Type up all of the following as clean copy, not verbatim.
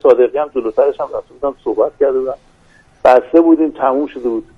صادقی هم جلوترش هم رفته بودم صحبت کرده بودم، بسته بودیم، تموم شده بود.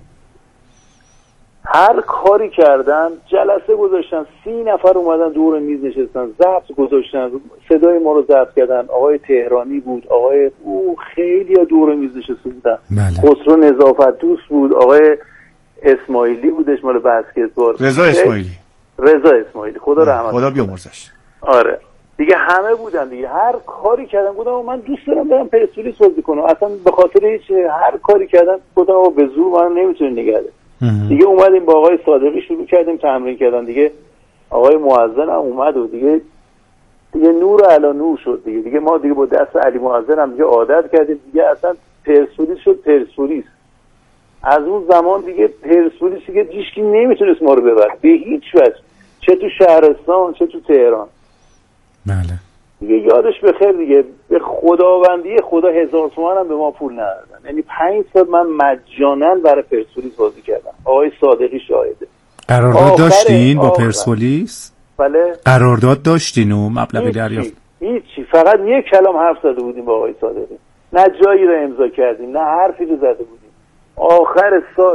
هر کاری کردن، جلسه گذاشتن، 30 نفر اومدن دور میز نشستن، ضبط گذاشتن، صدای ما رو ضبط کردن. آقای تهرانی بود، آقای خیلی ها دور میز نشسته بودن. خسرو نظافت دوست بود، آقای اسماعیلی بودش مال بسکتبال، رضا اسماعیلی خدا رحمتش خدا بیامرزش. آره دیگه همه بودن دیگه، هر کاری کردن. گفتم من دوست دارم برم پرسپولیس بازی کنم، اصلا به خاطر هیچ، هر کاری کردن گفتم به زور من نمیتونین نگه دارید. دیگه اومدیم با آقای صادقی شروع کردیم تمرین کردن دیگه. آقای مؤذن هم اومد و دیگه نور علی نور شد دیگه ما دیگه با دست علی مؤذن هم دیگه عادت کردیم دیگه، اصلا پرسپولیس شد پرسپولیس. از اون زمان دیگه پرسپولیس دیگه هیچکی نمیتونست ما رو ببره به هیچ وجه، چه تو شهرستان چه تو تهران. بله دیگه یادش بخیر دیگه، به خداوندی خدا 1000 تومان هم به ما پول ندادن. یعنی 5 سال من مجانا برای پرسپولیس بازی کردم، آقای صادقی شاهده. قرارداد داشتین با پرسپولیس؟ بله قرارداد داشتین و مبلغی دریافت؟ هیچی، فقط یک کلام حرف زده بودیم با آقای صادقی، نه جایی رو امضا کردیم نه حرفی رو زده بودیم. آخر سال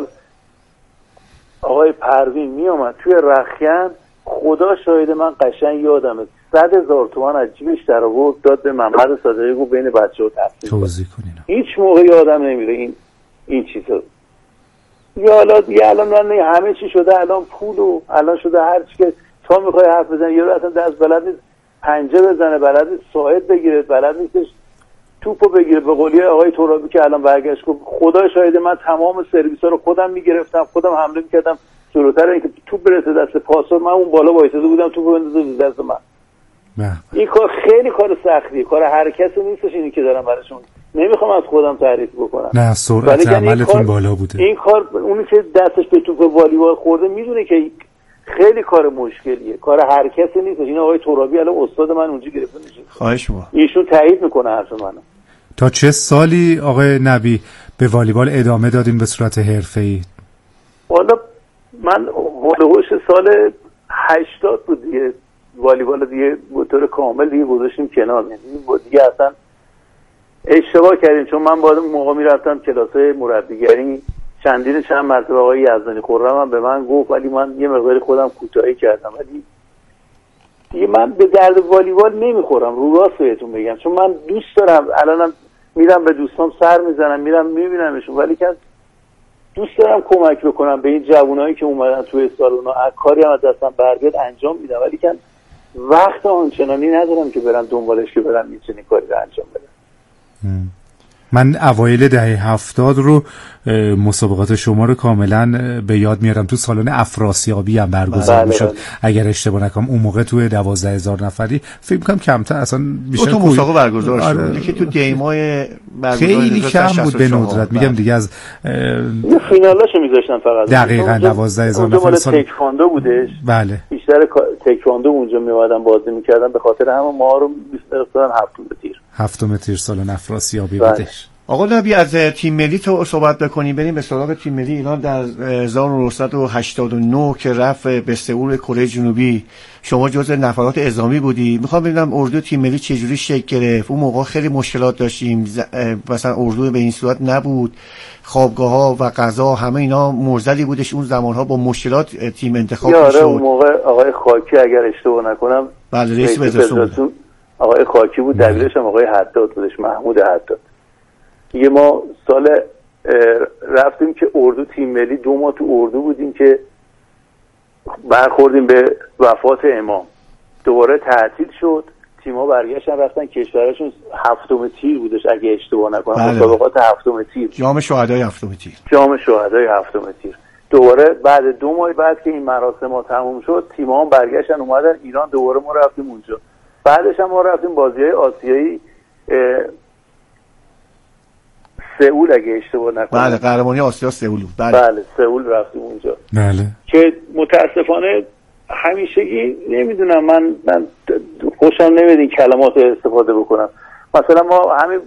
آقای پروین می اومد توی رخیان، خدا شاهد من قشنگ یادمه 100,000 تومان از جیبش در آورد داد به محمد صادقی، گفت بین بچه‌ها توزیع کنین. هیچ موقع یادم نمیره این چیزا. یا الان من همه چی شده، الان پول و الان شده هر چی که تا میخوای حرف بزنی، یارو اصلا دست بلد نیست پنجه بزنه، بلد نیست ساعد بگیره، بلد نیستش توپو بگیره. به قولی آقای ترابی که الان برگشت گفت خدا شاهد من تمام سرویس‌ها رو خودم میگرفتم، خودم حمله میکردم، جلوتر اینکه توپ برسه دست پاسور من اون بالا وایساده بودم توپو بندازه دست من. این کار خیلی کار سختیه، کار هر کسی نیستش اینی که دارم براشون. نمیخوام از خودم تعریف بکنم، نه سرعت عملتون بالا بوده. این کار اونی که دستش به توپ والیبال خورده میدونه که خیلی کار مشکلیه، کار هر کسی نیست. این آقای ترابی الان استاد من اونجا گرفته میشه، خواهش می‌کنم ایشون تایید میکنه حرف منو. تا چه سالی آقای نبی به والیبال ادامه دادین به صورت حرفه‌ای؟ والا من هولوش سال 80 بود دیگه والیبال دیگه به طور کامل دیگه گذاشتیم کنار. یعنی دیگه اصلا اشتباه کردیم، چون من بعد موقع میرفتم کلاسای مربیگری، چند مرتبه آقای یزدانی خرم هم به من گفت، ولی من یه مقدار خودم کوتاهی کردم. ولی دیگه من به درد والیبال نمیخورم، رو راست بهتون بگم، چون من دوست دارم. الانم میرم به دوستام سر میزنم، میرم میبینمشون، ولی که دوست دارم کمک بکنم به این جوانایی که اومدن توی سالونا، کاری هم از دستم برگرد انجام میدم، ولی که وقت آنچنانی ندارم که برم دنبالش که برم این چنین کاری رو انجام بدم. من اوایل دهه 70 رو مسابقات شما رو کاملا به یاد میارم. تو سالن افراسیابی هم برگزار میشد اگر اشتباه نکنم. اون موقع تو 12,000 نفری فکر کنم کمتر، اصلا بیشتر تو مسابقه برگزار شد. یکی تو گیمای خیلی کم بود به ندرت. میگم دیگه از فینالاشو میذاشتن فقط. دقیقاً 12,000 نفر. سال تکواندو بودش. بله. بیشتر تکواندو اونجا میومدن بازی میکردن، به خاطر همون ما رو میذاشتن هفتم تیر سالن افراسیابی بودش. آقا نبی از تیم ملی تو صحبت بکنیم، بریم به سراغ تیم ملی ایران در 1989 که رفت به سئول کره جنوبی. شما جزء نفرات اعزامی بودی. میخوام ببینم اردو تیم ملی چجوری شکل گرفت. اون موقع خیلی مشکلات داشتیم، مثلا اردو به این صورت نبود، خوابگاه‌ها و غذا همه اینا مرزلی بودش. اون زمانها با مشکلات تیم انتخاب می‌شد. اون موقع آقای خاکی اگر اشتباه نکنم بله رئیس فدراسیون آقای خاکی بود، دبیرش هم آقای حداد بودش، محمود حداد. دیگه ما سال رفتیم که اردو تیم ملی 2 ماه تو اردو بودیم که برخوردیم به وفات امام، دوباره تعطیل شد. تیم‌ها برگشتن رفتن کشورشون. 7 تیر بودش اگه اشتباه نکنم، مسابقات 7 تیر، جام شهدای 7 تیر. دوباره بعد 2 ماه بعد که این مراسم ها تموم شد، تیم‌ها برگشتن اومدن ایران، دوباره ما رفتیم اونجا. بعدش هم ما رفتیم بازی‌های آسیایی سئول اگه اشتباه نکنم. بله قهرمانی آسیا سئول. بله سئول رفتیم اونجا. بله. که متاسفانه همیشگی نمیدونم، من خوشم نمیاد این کلمات استفاده بکنم. مثلا ما همین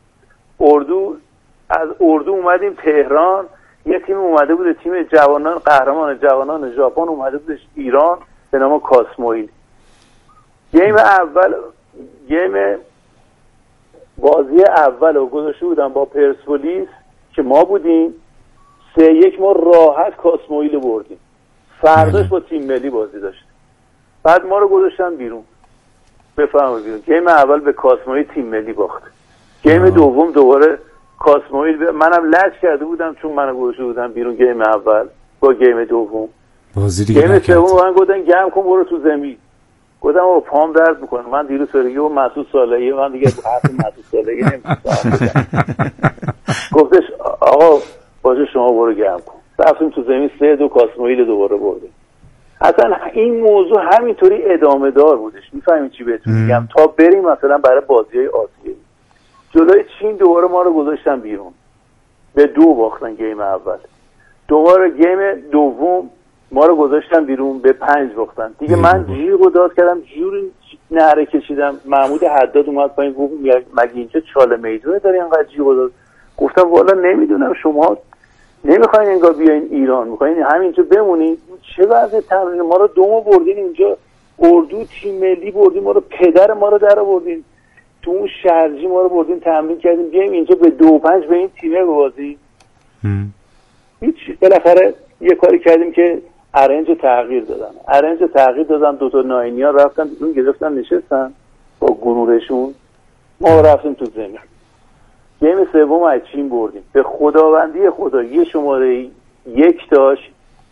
از اردو اومدیم تهران، یه تیم اومده بود، تیم جوانان قهرمان جوانان ژاپن اومده بود ایران به نام کاسموئیل. گیم اول گیم بازی اول رو گذاشته بودن با پرسپولیس که ما بودیم 3-1 ما راحت کاسموئیل بردیم. فرداش با تیم ملی بازی داشت، بعد ما رو گذاشتن بیرون. بفرمایید بیرون. گیم اول به کاسموئیل تیم ملی باخت. گیم دوم دوباره کاسموئیل منم لج کرده بودم چون منو گذاشته بودن بیرون گیم اول با گیم دوم. بازی دیگه گیم سوم من گفتن گرم کن برو تو زمین. گفتم آقا پام درد میکنه. من دیروز فرگی و مسعود صالحی من دیگه حرف مسعود صالحی نمی‌فهمم. گفتش آقا باشه شما برو گرم کن. رفتیم تو زمین 3-2 کاسموئیل دوباره بردیم. اصلا این موضوع همینطوری ادامه دار بودش. میفهمید چی بهتون میگم؟ تا بریم مثلا برای بازی‌های آسیایی جلوی چین دوباره ما رو گذاشتن بیرون، به 2 باختن گیم اول. دوباره گیم دوم ما رو گذاشتن بیرون به 5 باختن. دیگه من جیغ و داد کردم، جوری نعره کشیدم. محمود حداد اومد پایین گفت مگه اینجا چاله میدونه داری انقدر جیغ و داد؟ گفتم والا نمیدونم، شما نمیخواین انگار بیاین ایران، میخواین همینجا بمونین؟ چه وضع تمرین؟ ما رو 2 بردین اینجا، اردو تیم ملی بردین ما رو، پدر ما رو در آوردین تو اون شرجی ما رو بردین تمرین کردیم، بیایم اینجا به 2-5 به این تیمه ببازیم. هیچ. بالاخره یه کاری کردیم که ارنج تغییر دادن. 2 تا ناینیا رفتن اون گرفتن نشستن با گروهشون، ما رفتیم تو زمین. گیم سوم از چین بردیم. به خداوندی خدا یه شماره 1 داشت،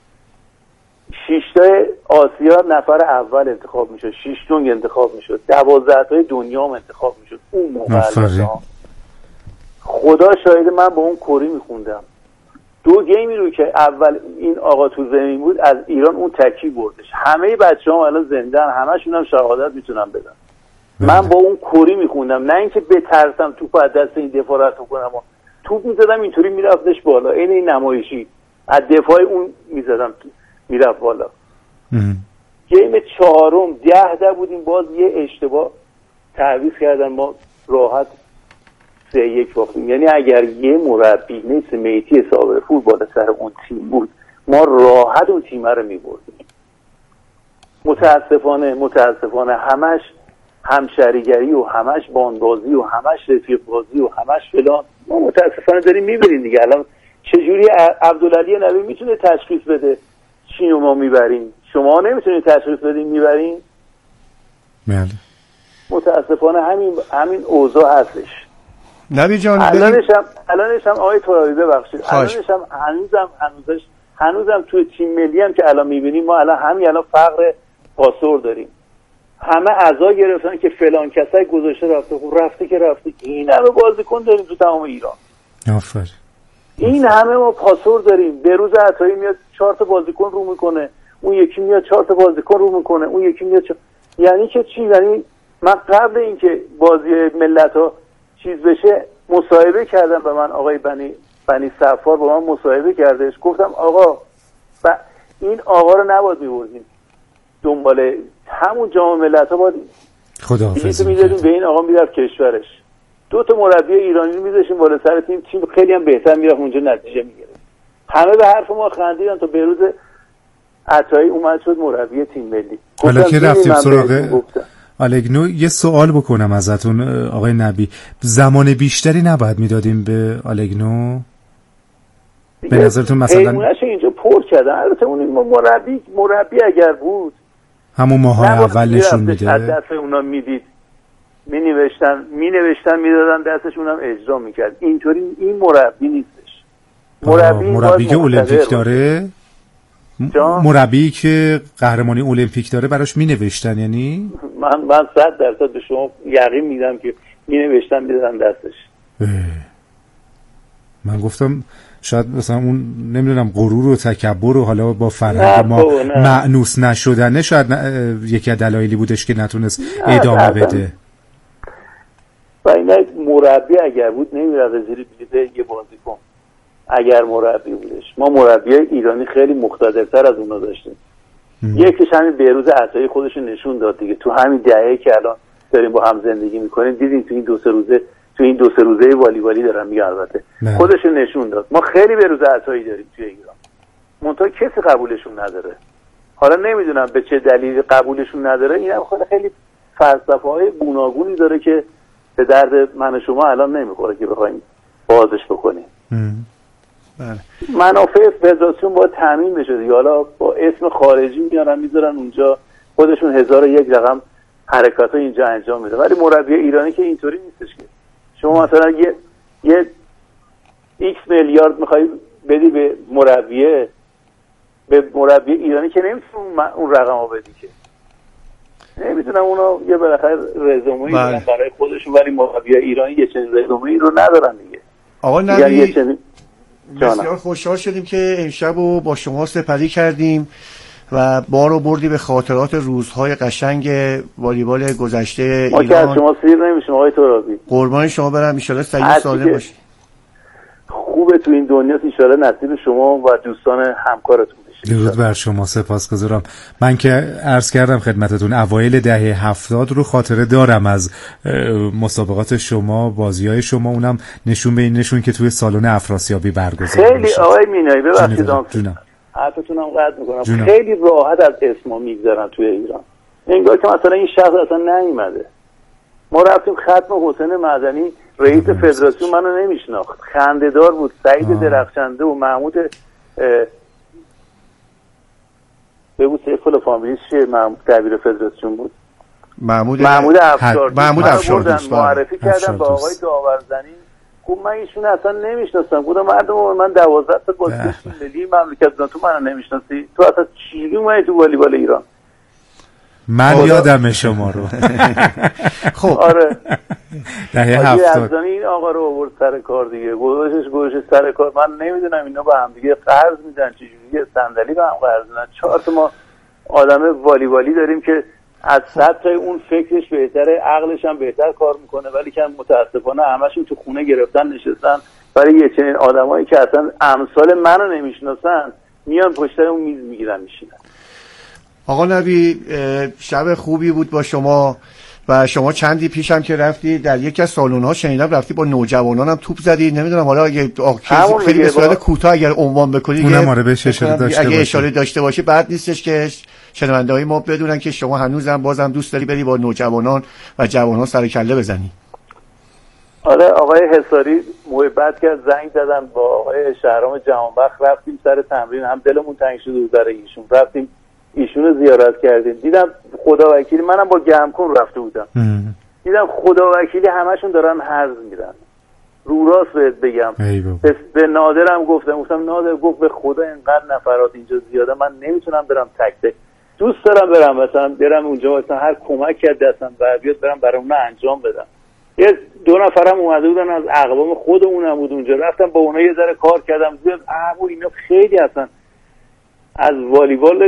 6 تای آسیا نفر اول انتخاب میشد، 6 تونگ انتخاب میشد، 12 تای دنیا هم انتخاب میشد. اون موقع خدا شاهد من با اون کری میخوندم. 2 گیمی رو که اول این آقا تو زمین بود از ایران اون تکی بردش. همه بچه‌ها الان زنده‌ن، همشون هم شهادت میتونن بدن. من با اون کری میخوندم، نه اینکه بترسم توپ از دست این دفاع رد کنم. توپ میزدم اینطوری میرفتش بالا، این نمایشی از دفاع اون میزدم میرفت بالا. گیم چهارم 10 بودیم، باز یه اشتباه تعویض کردن، ما راحت 3-1 باختیم. یعنی اگر یه مربی مثل میتی صابر فوتبال سر اون تیم بود ما راحت اون تیم رو میبردیم. متاسفانه همش همشریگری و همش باندبازی و همش رفیق بازی و همش فلان. ما متاسفانه داریم میبینیم دیگه. الان چجوری عبدالعلی نبی میتونه تشخیص بده چینو ما میبریم، شما نمیتونید تشخیص بدین میبرین؟ بله. متاسفانه همین اوضاع هستش. نبی جان الانش هم آقای ترابی ببخشید، الانش هم هنوزم توی تیم ملی هم که الان میبینیم ما الان فقر پاسور داریم. همه عزا گرفتن که فلان کسای گذاشته رفته. خب رفته که رفته. این همه بازیکن داریم تو تمام ایران. آفرین. این همه ما پاسور داریم. بروز عطایی میاد 4 تا بازیکن رو میکنه، اون یکی میاد 4 تا بازیکن رو میکنه، اون یکی میاد یعنی که چی؟ یعنی من قبل اینکه بازی ملت‌ها چیز بشه مصاحبه کردم به من آقای بنی صفار با من مصاحبه کردش. گفتم آقا این آقا رو نباید می‌بردیم دنبال همون جام ملت‌ها، باید خداحافظی می‌دادیم به این آقا میرفت کشورش. 2 تا مربی ایرانی رو می‌ذاشتیم بالا سر تیم خیلی هم بهتر میرفت اونجا نتیجه می‌گرفت. همه به حرف ما خندیدن تا بهروز عطایی اومد شد مربی تیم ملی. حالا که رفتیم سراغ آلگنو یه سوال بکنم ازتون آقای نبی، زمان بیشتری نباید میدادیم به آلگنو؟ به نظرتون مثلا پیمونش اینجا پر کردن. البته اون مربی اگر بود همون ماهای اول نشون میده، از دست اونا میدید می نوشتن میدادن دستش، اونم اجرا میکرد. اینطوری این مربی نیستش. مربی که المپیک داره، مربی که قهرمانی المپیک داره براش می نوشتن. یعنی من 100% به شما یقین میدم که می نوشتن میدادن دستش. من گفتم شاید مثلا اون نمیدونم غرور و تکبر و حالا با فرهنگ ما مأنوس نشدنه شاید یکی از دلایلی بودش که نتونست ادامه بده. و این مربی اگر بود نمیرفت زیر بلیط یه بازیکن. اگر مربی بودش، ما مربی ایرانی خیلی مقتدرتر از اونا داشتیم. یکیش همین بهروز عطایی خودش نشون داد دیگه. تو همین دهه‌ای که الان داریم با هم زندگی میکنیم دیدیم تو این دو سه روزه والیبالی دارم میگم، البته خودش نشون داد. ما خیلی بهروز عطایی داریم توی ایران، منتها کسی قبولشون نداره. حالا نمیدونم به چه دلیل قبولشون نداره. اینم خیلی فلسفه‌های گوناگونی داره که به درد من و شما الان نمیخوره که بخوایم بازش بکنیم. منافع فدراسیون باید تامین بشه دیگه. حالا با اسم خارجی میارن میذارن اونجا، خودشون 1001 رقم حرکات اینجا انجام میده، ولی مربی ایرانی که اینطوری نیستش که شما مثلا یه ایکس میلیارد میخوای بدی به مربی ایرانی که نمیتونه اون رقمو بدی، که نمیتونن اونو یه بالاخره رزومه‌ای دارن برای خودشون، ولی مربی ایرانی یه چنین رزومه‌ای رو ندارن دیگه. آقا نبی بسیار خوشحال شدیم که امشب رو با شما سپری کردیم و بارو بردی به خاطرات روزهای قشنگ والیبال گذشته ایران. ما که از شما سیر نمیشیم آقای ترابی. قربان شما برم، ان شاءالله سعی سالم باشی. خوبه تو این دنیا، ان شاءالله نصیب شما و دوستان همکارتون بشه. درود بر شما، سپاسگزارم. من که عرض کردم خدمتتون اوایل دهه 70 رو خاطره دارم از مسابقات شما، بازی‌های شما، اونم نشون به این نشون که توی سالن افراسیابی برگزار میشه. خیلی آقای مینایی ببخشید حرفتونم قطع میکنم، خیلی راحت از اسما میگذرن توی ایران، انگار که مثلا این شخص اصلا نیومده. ما رفتیم ختم حسین مدنی، رئیس فدراسیون منو نمیشناخت، خنده‌دار بود. سعید درخشنده و محمود بگو سیفل فامیلیش چیه، دبیر فدراسیون بود، محمود افشار معرفی کردم با آقای داورزنی. خب من ایشون اصلا نمیشناسم، گفتم مردم من 12 تا بازیکن ملی مملکت تو منو نمیشناسی، تو اصلا چیزی اومدی تو والیبال ایران؟ من یادم شما رو. خب آره دهه 70 این آقا رو آورد سر کار دیگه، گذاشتش سر کار. من نمیدونم اینا با هم دیگه قرض میدن چجوری، صندلی با هم قرض میدن. 4 تا ما آدم والیبالی داریم که از 100 تا اون فکرش بهتره، عقلش هم بهتر کار میکنه، ولی که متاسفانه همشون تو خونه گرفتن نشستن. برای یه چنین آدمایی که اصلا امثال منو نمیشناسن میان پشت اون میز میگیرن میشینن. آقا نبی شب خوبی بود با شما و شما چندی پیشم که رفتی در یکی از سالن‌ها شنیدم رفتی با نوجوانانم توپ زدی. نمیدونم حالا اگه خیلی به صورت کوتاه اگر عنوان بکنی اونم آره بهش اشاره داشته اگه اشاره داشته باشی بعد نیستش که شنونده‌های ما بدونن که شما هنوزم بازم دوست داری بری با نوجوانان و جوانان سر کله بزنی. آره آقای حصاری محبت کرد، زنگ زدم با آقای شهرام جهانبخش، رفتیم سر تمرین، هم دلمون تنگ شده بود برای ایشون، رفتیم ایشون رو زیارت کردیم. دیدم خدا وکیلی، منم با گرمکن رفته بودم، دیدم خدا وکیلی همشون دارن هرز میرن. رو راست بهت بگم به نادرم گفتم نادر، گفت به خدا اینقدر نفرات اینجا زیاده، من نمیتونم برم تک تک، دوست دارم برم مثلا برم اونجا مثلا هر کمک کرد دستم بر بیاد برم برای اون انجام بدم. یه 2 نفرم اومده بودن از اقوام خودمونم بود اونجا، رفتم با اونها یه ذره کار کردم، دیدم اینا خیلی اصلا از والیبال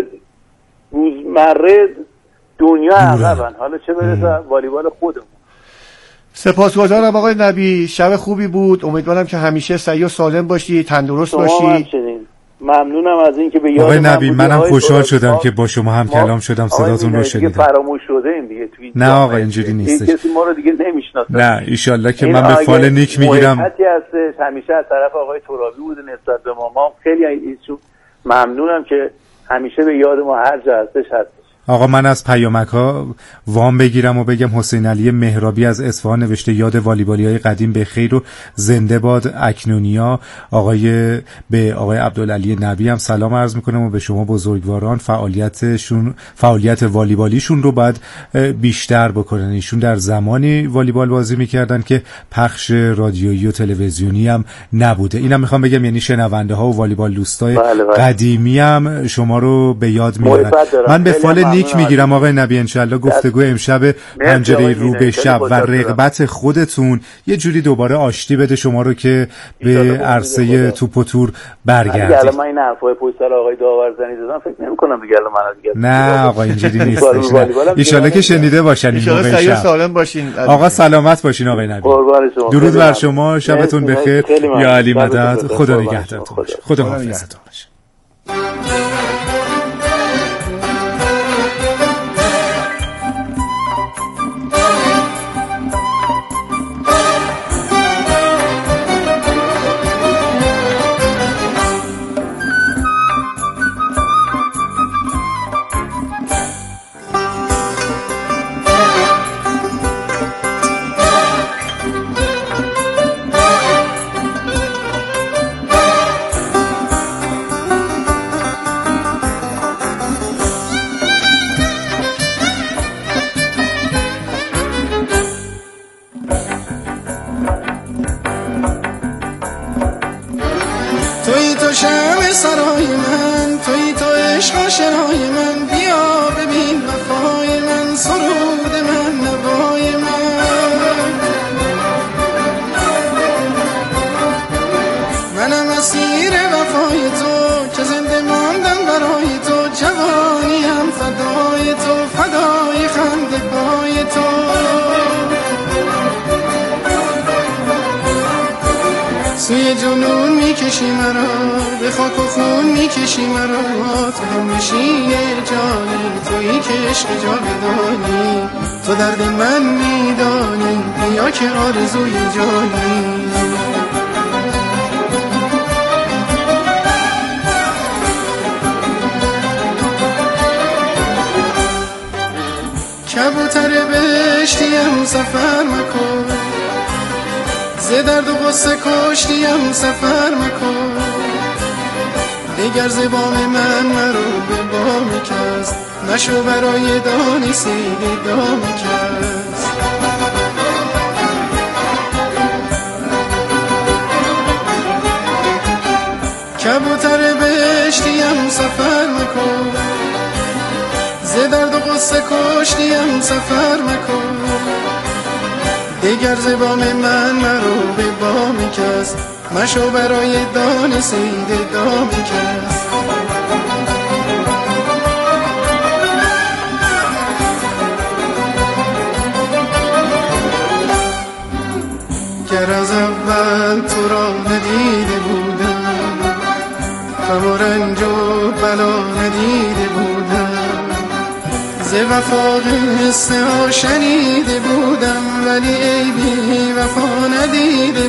روزمره دنیا عقبن، حالا چه برسه والیبال خودمون. سپاسگزارم آقای نبی، شب خوبی بود، امیدوارم که همیشه سعی و سالم باشی، تندرست باشی. ممنونم از اینکه به یاد آقای نبی منم خوشحال شدم که با شما هم کلام شدم، صداتون رو شنیدم. فراموش شده این دیگه تو این نه آقا اینجوری نیست، کسی ما رو دیگه نمیشناسه. نه ان شاءالله که من به فال نیک میگیرم. محبتی هست همیشه از طرف آقای ترابی بوده نسبت به ما خیلی ایشون ممنونم که همیشه به یاد ما هر جا هستش هست. آقا من از پیامک ها وام بگیرم و بگم حسین علی مهرابی از اصفهان نوشته یاد والیبالیای قدیم به خیر و زنده باد اکنونیا. به آقای عبدالعلی نبی هم سلام عرض میکنم و به شما بزرگواران فعالیت والیبالیشون رو باید بیشتر بکنن. ایشون در زمانی والیبال بازی میکردن که پخش رادیویی و تلویزیونی هم نبوده. اینم میخوام بگم یعنی شنونده ها و والیبال دوستای قدیمی هم شما رو به یاد میارن. من به فال نیک میگیرم آقای نبی، انشالله گفتگو امشب پنجره رو به شب و رغبت خودتون یه جوری دوباره آشتی بده شما رو که به عرصه توپ و تور برگردید. دیگه من این حرفای پشت سر آقای داورزنی زدم فکر نمی‌کنم دیگه من دیگه. نه آقا اینجوری نیستش. ان که شنیده باشن این موقع شب. سالم باشین آقا، سلامت باشین آقای نبی. درود بر شما، شبتون بخیر. یا علی مدد، خدا نگهدارتون باشه. خدا حافظتون باشه. تویی تو شمع سرای من، تویی تو عشق آشنای من، بیا ببین وفای من، سرود من، نوای من. منم اسیر وفای تو که زنده ماندم برای تو، جوانیم فدای تو، فدای خنده پای تو. سوی جنون میکشی مرا، به خاک و خون میکشی مرا، تو همیشه جانی، تویی که عشق جاودانی، تو درد من میدانی، بیا که آرزوی جانی. کبوتر بهشتیم سفر مکن، ز درد و غصه کشتیم سفر مکن، دیگر ز بام من مرو به بام کس، نشو برای دانه صید دام کس. کبوتر بهشتیم سفر مکن، ز درد و غصه کشتیم سفر مکن، دیگر ز بام من مرو به بام کس، مشو برای دانه صید دام کس. گر از اول تو را ندیده بودم، غم و رنج و بلا ندیده بودم، ز وفا قصه ها شنیده بودم، ولی ای بی وفا ندیده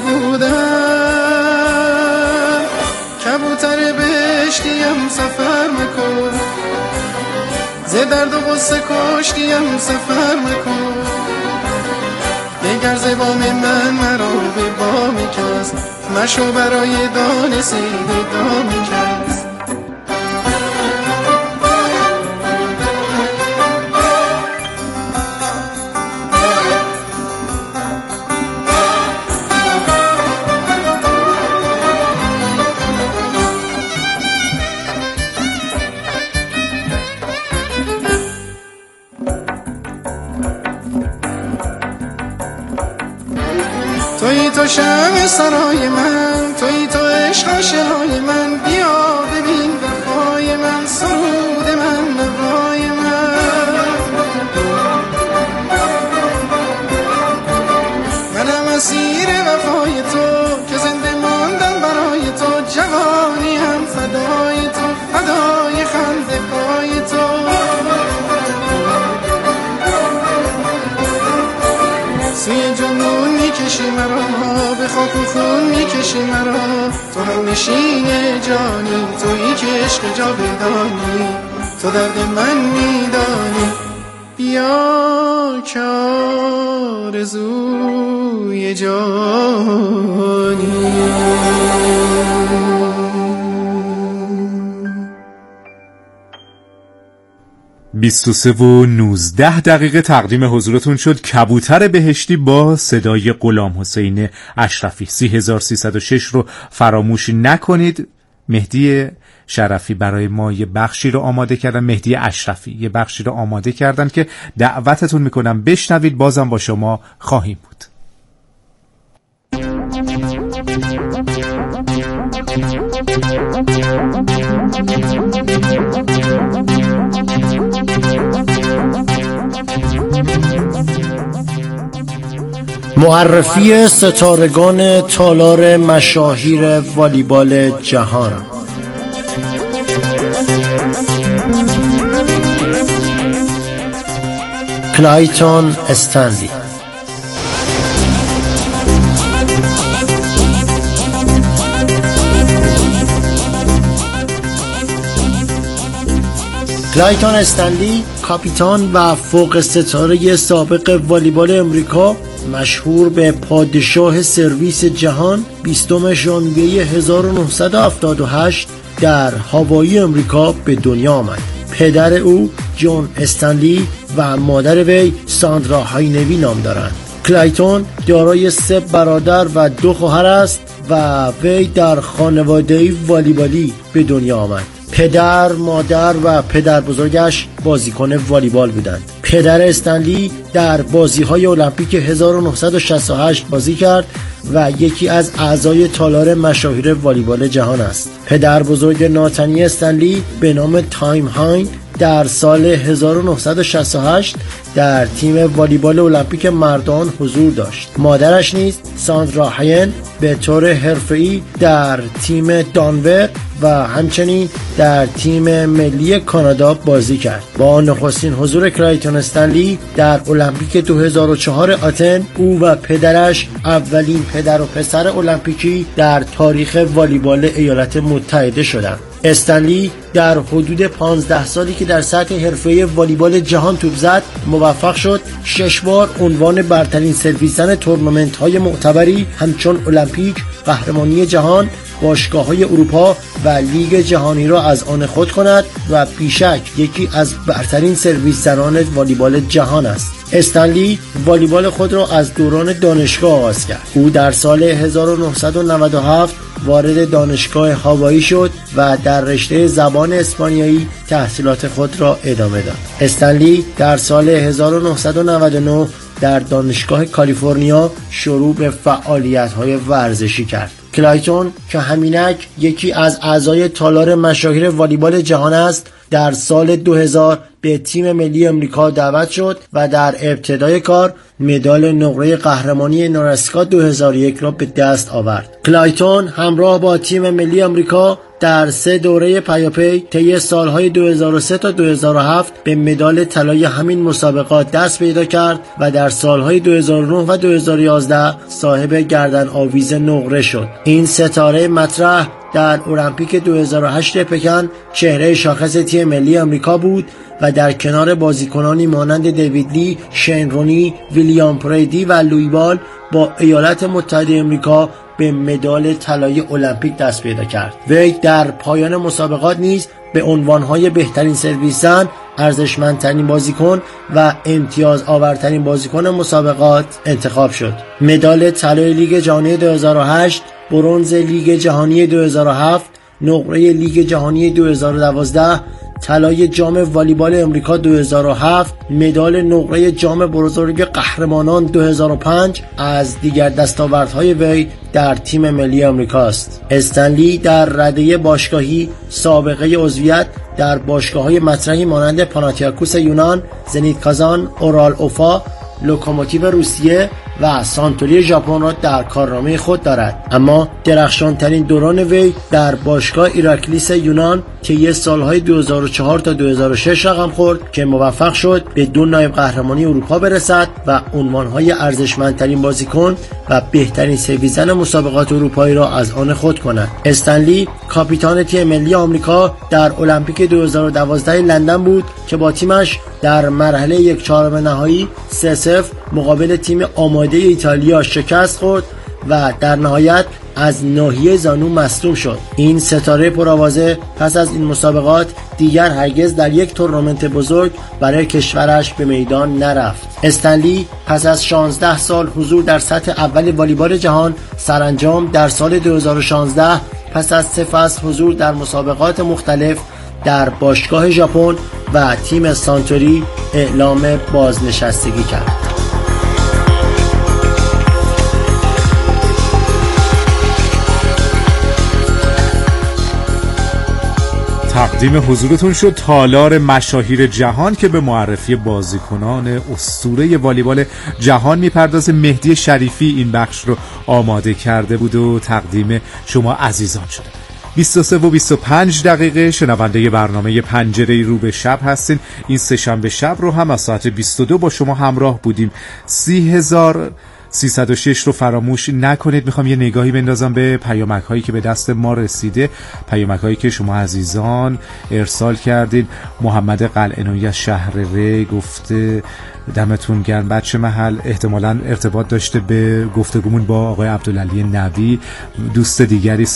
بودم. کبوتر بهشتیم سفر مکن، ز درد و غصه کشتیم سفر مکن، دیگر ز بام من مرو به بام کس، مشو برای دانه صید دام کس. تویی تو شمع سرای من، تویی تو عشق آشنای من، بیا ببین وفای من، سرود من، نوای من. منم اسیر وفای تو که زنده ماندم برای تو، جوانیم فدای تو، فدای خنده پای تو. سوی جنون میکشی مرا، به خاک و خون میکشی مرا، تو هم نشین جانی، تویی که عشق جاودانی، تو درد من میدانی، بیا که آرزوی جانی. 23:19 تقدیم حضورتون شد کبوتر بهشتی با صدای غلام حسین اشرفی. 30306 رو فراموش نکنید. مهدی شرفی برای ما یه بخشی رو آماده کردن، مهدی اشرفی یه بخشی رو آماده کردن که دعوتتون میکنم بشنوید. بازم با شما خواهیم بود. معرفی ستارگان تالار مشاهیر والیبال جهان. کلایتون استنلی. کلایتون استنلی، کاپیتان و فوق ستاره سابق والیبال امریکا، مشهور به پادشاه سرویس جهان، 20 ژانویه 1978 در هاوایی امریکا به دنیا آمد. پدر او جون استنلی و مادر وی ساندرا هاینوی نام دارند. کلایتون دارای 3 برادر و 2 خواهر است و وی در خانواده‌ای والیبالی به دنیا آمد. پدر، مادر و پدر بزرگش بازیکن والیبال بودند. پدر استنلی در بازی‌های المپیک 1968 بازی کرد و یکی از اعضای تالار مشاهیر والیبال جهان است. پدر بزرگ ناتانی استنلی به نام تایم هاین در سال 1968 در تیم والیبال المپیک مردان حضور داشت. مادرش نیز ساندرا هاین به طور حرفه‌ای در تیم دانور و همچنین در تیم ملی کانادا بازی کرد. با نخستین حضور کلایتون استنلی در المپیک 2004 آتن، او و پدرش اولین پدر و پسر المپیکی در تاریخ والیبال ایالات متحده شدند. استنلی در حدود 15 سالی که در سطح حرفه‌ای والیبال جهان توپ زد موفق شد 6 بار عنوان برترین سرویسزن تورنمنت‌های معتبری همچون المپیک، قهرمانی جهان، باشگاه‌های اروپا و لیگ جهانی را از آن خود کند و بیشک یکی از برترین سرویسزنان والیبال جهان است. استنلی والیبال خود را از دوران دانشگاه آغاز کرد. او در سال 1997 وارد دانشگاه هاوایی شد و در رشته زبان اسپانیایی تحصیلات خود را ادامه داد. استنلی در سال 1999 در دانشگاه کالیفرنیا شروع به فعالیت‌های ورزشی کرد. کلایتون که همینک یکی از اعضای تالار مشاهیر والیبال جهان است، در سال 2000 به تیم ملی آمریکا دعوت شد و در ابتدای کار مدال نقره قهرمانی نوراسکا 2001 را به دست آورد. کلایتون همراه با تیم ملی آمریکا در 3 دوره پیاپی طی سالهای 2003 تا 2007 به مدال طلای همین مسابقات دست پیدا کرد و در سالهای 2009 و 2011 صاحب گردن آویز نقره شد. این ستاره مطرح در المپیک 2008 پکن چهره شاخص تیم ملی آمریکا بود و در کنار بازیکنانی مانند دیوید لی، شین رونی، ویلیام پریدی و لوی بال با ایالات متحده آمریکا به مدال طلای المپیک دست پیدا کرد. وی در پایان مسابقات نیز به عنوانهای بهترین سرویسزن، ارزشمندترین بازیکن و امتیاز آورترین بازیکن مسابقات انتخاب شد. مدال طلای لیگ جهانی 2008، برنز لیگ جهانی 2007، نقره لیگ جهانی 2012، طلای جام والیبال امریکا 2007، مدال نقره جام بزرگ قهرمانان 2005 از دیگر دستاوردهای وی در تیم ملی آمریکاست. استنلی در رده باشگاهی سابقه عضویت در باشگاه‌های مطرحی مانند پاناتیاکوس یونان، زنیت کازان، اورال اوفا، لوکوموتیو روسیه و سانتوری ژاپن را در کارنامه خود دارد. اما درخشانترین دوران وی در باشگاه ایراکلیس یونان طی سالهای 2004 تا 2006 رقم خورد که موفق شد به 2 نایب قهرمانی اروپا برسد و عنوانهای ارزشمندترین بازیکن و بهترین سرویسزن مسابقات اروپایی را از آن خود کند. استنلی کاپیتان تیم ملی آمریکا در المپیک 2012 لندن بود که با تیمش در مرحله 1/4 نهایی 3-0 مقابل تیم آماده ایتالیا شکست خورد و در نهایت از ناحیه زانو مصدوم شد. این ستاره پرآوازه پس از این مسابقات دیگر هرگز در یک تورنمنت بزرگ برای کشورش به میدان نرفت. استنلی پس از 16 سال حضور در سطح اول والیبال جهان سرانجام در سال 2016 پس از 3 فصل حضور در مسابقات مختلف در باشگاه ژاپن و تیم سانتوری اعلام بازنشستگی کرد. تقدیم حضورتون شد تالار مشاهیر جهان که به معرفی بازیکنان اسطوره والیبال جهان میپردازه. مهدی شریفی این بخش رو آماده کرده بود و تقدیم شما عزیزان شده. 23:25 شنونده برنامه پنجره رو به شب هستین. این سه‌شنبه شب رو هم از ساعت 22 با شما همراه بودیم. 30,000 306 رو فراموش نکنید. میخوام یه نگاهی بندازم به پیامک هایی که به دست ما رسیده، پیامک هایی که شما عزیزان ارسال کردید. محمد قلعه‌نویی از شهر ری گفته دمتون گرم بچه محل، احتمالاً ارتباط داشته به گفتگومون با آقای عبدالعلی نبی. دوست دیگری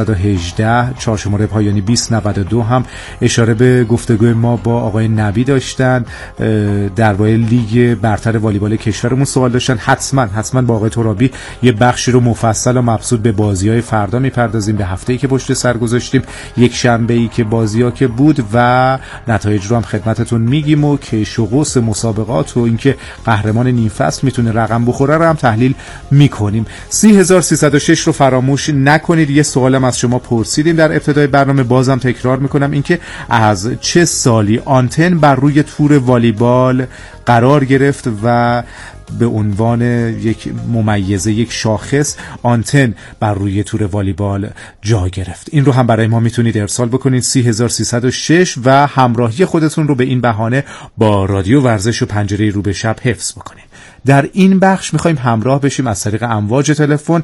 0918 4 شماره پایانی 2092 هم اشاره به گفتگوی ما با آقای نبی داشتن، درباره لیگ برتر والیبال کشورمون سوال داشتن. حتما با آقای ترابی یه بخشی رو مفصل و مبسوط به بازی‌های فردا میپردازیم، به هفته‌ای که پشت سر گذاشتیم، یک شنبه‌ای که بازی‌ها که بود و نتایج رو هم خدمتتون میگیم و که شغوس مسابقات و اینکه قهرمان نیم فصل میتونه رقم بخوره رو هم تحلیل میکنیم. 30306 رو فراموش نکنید. یه سوالم از شما پرسیدیم در ابتدای برنامه، بازم تکرار میکنم، اینکه از چه سالی آنتن بر روی تور والیبال قرار گرفت و به عنوان یک ممیزه، یک شاخص آنتن بر روی تور والیبال جا گرفت. این رو هم برای ما میتونید ارسال بکنید 30306 و همراهی خودتون رو به این بهانه با رادیو ورزش و پنجره رو به شب حفظ بکنید. در این بخش میخوایم همراه بشیم از طریق امواج تلفن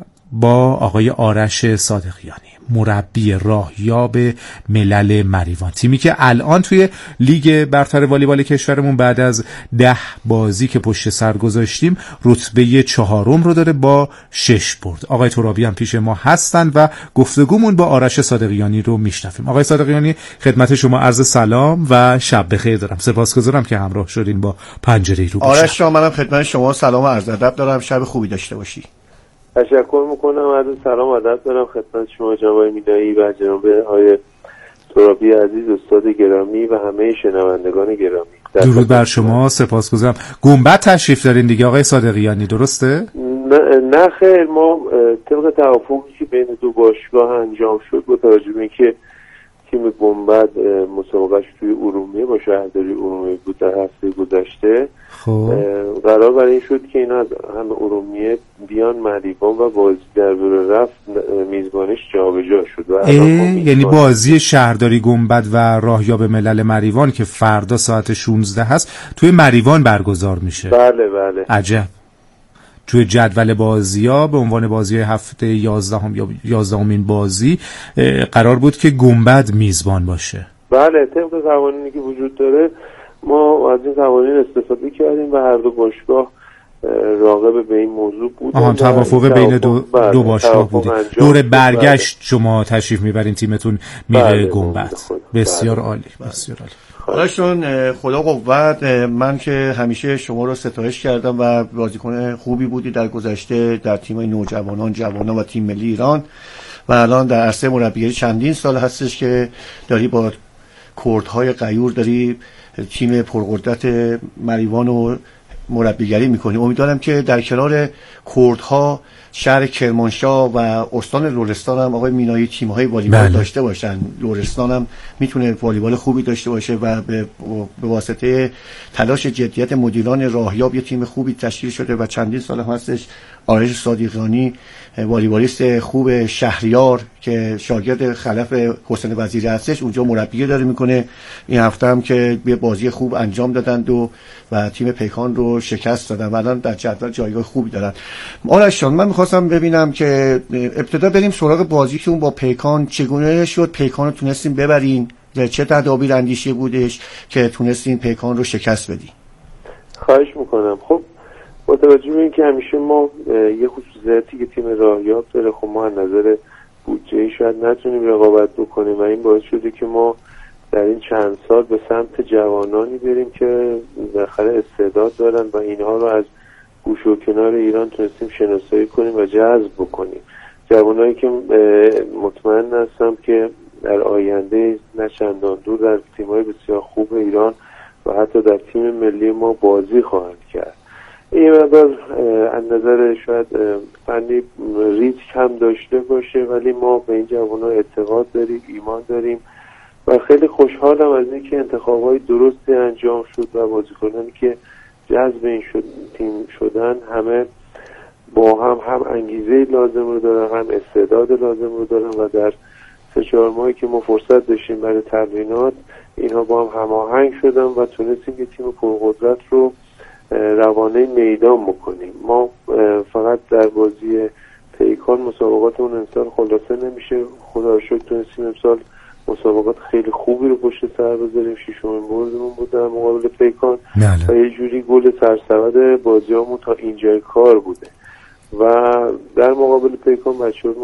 با آقای آرش صادقیانی، مربی راهیاب ملل مریوان، تیمی که الان توی لیگ برتر والیبال کشورمون بعد از 10 بازی که پشت سر گذاشتیم رتبه 4 رو داره با 6 برد. آقای ترابی هم پیش ما هستن و گفتگومون با آرش صادقیانی رو میشنویم. آقای صادقیانی، خدمت شما عرض سلام و شب بخیر دارم. سپاسگزارم که همراه شدین با پنجره رو. آرش جان، منم خدمت شما سلام و عرض ادب دارم. شب خوبی داشته باشی. تشکر میکنم. عرض سلام و ادب دارم خدمت شما جناب مینایی و جناب آقای ترابی عزیز، استاد گرامی و همه شنوندگان گرامی. درود بر شما، سپاسگزارم. گنبد تشریف دارین دیگه آقای صادقیانی، درسته؟ نه خیر، ما طبق توافقی که بین دو باشگاه انجام شد با توجه به اینکه تیم گنبد مسابقهش توی ارومیه با شهرداری ارومیه بود در هفته گذشته، قرار بر این شد که اینا از هم ارومیه بیان مریوان و بازی در بر رفت میزبانش جابجا شد. یعنی بازی شهرداری گنبد و راهیاب ملل مریوان که فردا ساعت 16 هست توی مریوان برگزار میشه. بله. عجب. توی جدول بازی‌ها به عنوان بازی هفته 11 یا 11مین بازی قرار بود که گنبد میزبان باشه. بله، طبق قوانینی که وجود داره ما از این قوانین استفاده کردیم و هر دو باشگاه راغب به این موضوع بودن. توافق بین دو باشگاه بودیم. دور برگشت شما تشریف میبرین، تیمتون میره گنبد. بسیار عالی، بسیار عالی. خداشون خدا قوت. من که همیشه شما رو ستایش کردم و بازیکن خوبی بودی در گذشته در تیم نوجوانان، جوانان و تیم ملی ایران و الان در عرصه مربیگری چندین سال هستش که داری با کردهای غیور داری تیم پرقدرت مریوان رو مربیگری میکنی. امیدوارم که در کنار کردها شهر کرمانشاه و استان لرستان هم آقای مینایی تیم‌های والیبال داشته باشن. لرستان هم میتونه والیبال خوبی داشته باشه و به واسطه تلاش جدیت مدیران راهیاب یه تیم خوبی تشکیل شده و چندین سال هم هستش آرش صادقیانی والیبالیست خوب شهریار که شاگرد خلف حسین وزیری هستش اونجا مربیگری داره میکنه. این هفته هم که به بازی خوب انجام دادند و تیم پیکان رو شکست دادن و الان در جدول جایگاه خوبی دارن. آرش جان، من میخواستم ببینم که ابتدا بریم سراغ بازیتون با پیکان. چگونه شد پیکان رو تونستیم ببرین؟ چه تدابیر اندیشی بودش که تونستین پیکان رو شکست بدین؟ خواهش میکنم. خب با توجه به اینکه همیشه ما یه خصوصیتی که تیم راهیاب داره، خب ما از نظر بودجه‌ای شاید نتونیم رقابت بکنیم و این باعث شده که ما در این چند سال به سمت جوانانی بریم که بالاخره استعداد دارن و اینها رو از گوش و کنار ایران تونستیم شناسایی کنیم و جذب بکنیم. جوانایی که مطمئن هستم که در آینده نه چندان دور در تیم‌های بسیار خوب ایران و حتی در تیم ملی ما بازی خواهند کرد. این مقدار از نظر شاید فنی ریسک هم داشته باشه، ولی ما به این جوان‌ها اعتقاد داریم، ایمان داریم و خیلی خوشحالم از اینکه انتخاب‌های درستی انجام شد و بازیکنانی که جذب این تیم شدن همه با هم انگیزه لازم رو دارن، هم استعداد لازم رو دارن و در 3-4 ماهی که ما فرصت داشتیم برای تمرینات اینها با هم هماهنگ شدن و تونستیم یه تیم پرقدرت رو روانه میدان بکنیم. ما فقط در بازی پیکان مسابقات اون امسال خلاصه نمیشه. خدا رو شکر تونستیم امسال مسابقات خیلی خوبی رو پشت سر بذاریم. ششمین بردمون بود در مقابل پیکان و یه جوری گل سرسبد بازیامون تا اینجای کار بوده و در مقابل پیکان بچه‌ها